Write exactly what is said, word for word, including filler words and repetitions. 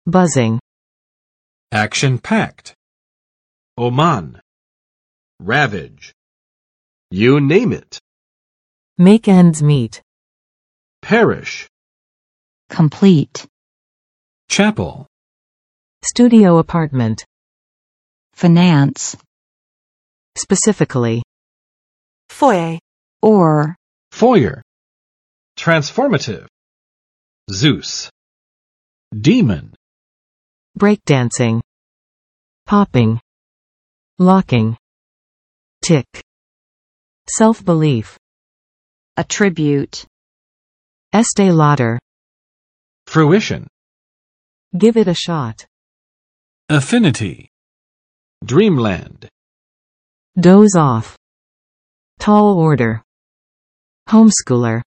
buzzing, action-packed, Oman, ravage, you name it, make ends meet, parish, complete, chapel, studio apartment, finance, specifically, foyer, or, foyer, transformative, Zeus, demon, breakdancing, popping, locking, tick, self-belief, attribute, Estee Lauder, fruition, give it a shot, affinity, dreamland, doze off, tall order, homeschooler.